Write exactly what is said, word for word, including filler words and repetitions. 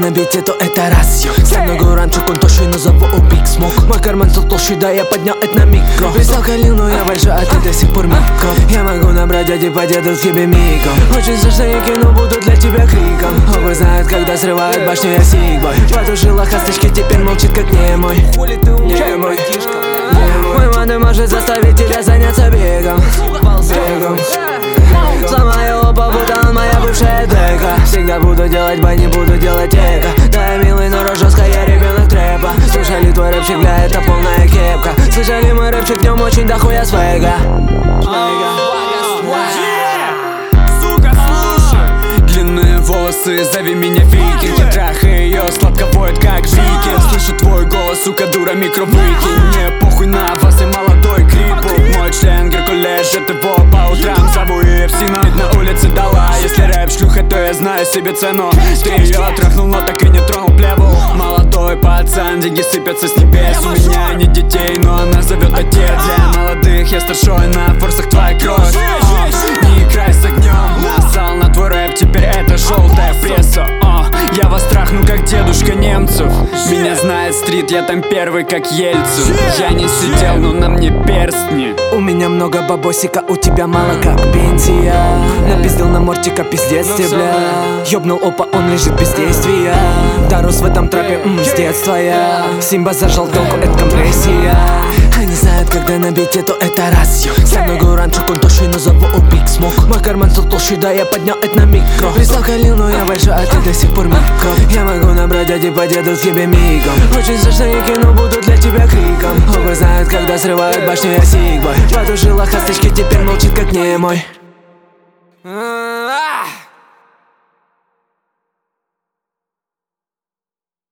на бите, то это раз. Со мной гуранчик, он тощий, но зову Big Smoke. Мой карман стал толще, да я поднял это на микро. Писал Халил, но я большой, а ты до сих пор микро. Я могу набрать дяди по деду с тебе мигом. Очень страшно, я кину, буду для тебя криком. Оба знают, когда срывают башню, я сигбой. Потушила хасточки, теперь молчит, как немой. Немой. Мой маны может заставить тебя заняться бегом. Бегом. Сломаю оба, будто он моя бывшая дека. Всегда буду делать бай, не буду делать эко. Да, я милый, но рожа, я ребенок трэпа. Слышали твой рэпчик, бля, это полная кепка. Слышали мой рэпчик, в нем очень дохуя свега. Сука, слушай. Длинные волосы, зови меня Викинг. Я трахаю ее, сладко воет, как викинг. Слышу твой голос, сука, дура, микро выкинь. Мне похуй на вас, и молодой крипл. Мой член Геркулес, жжет его по утрам. Зову ее в сина, на улице дала. Если рэп шлюха, то я знаю себе цену. Ты ее трахнул, но так и не тронул плеву. Молодой пацан, деньги сыпятся с небес. У меня нет детей, но она зовет отец. Для молодых я старшой, на форсах твоя кровь. Не играй с огнем, насал на твой рэп, теперь это желтая пресса. О, я вас трахну, как дедушка немцев. Меня знает стрит, я там первый, как Ельцин. Я не сидел, но на мне перстни. У меня много бабосика, у тебя мало, как пенсия. Напиздил на мортика, пиздец тебя. Ёбнул опа, он лежит без действия. Дорос в этом трапе, м, с детства я. Симба зажал толку, это компрессия. Они знают, когда на бите, то это раз. Со мной гуранчик, он тощий, но зову Big Smoke. Мой карман стал толще, да я поднял это на микро. Прислал Халил, но я большой, а ты до сих пор микро. Я могу набрать дяди по деду с тебе мигом. Очень страшно, я кину, буду для тебя криком. Оба знают, когда срывают башню, я сигбой. Потушила хасточки, теперь молчит, как немой.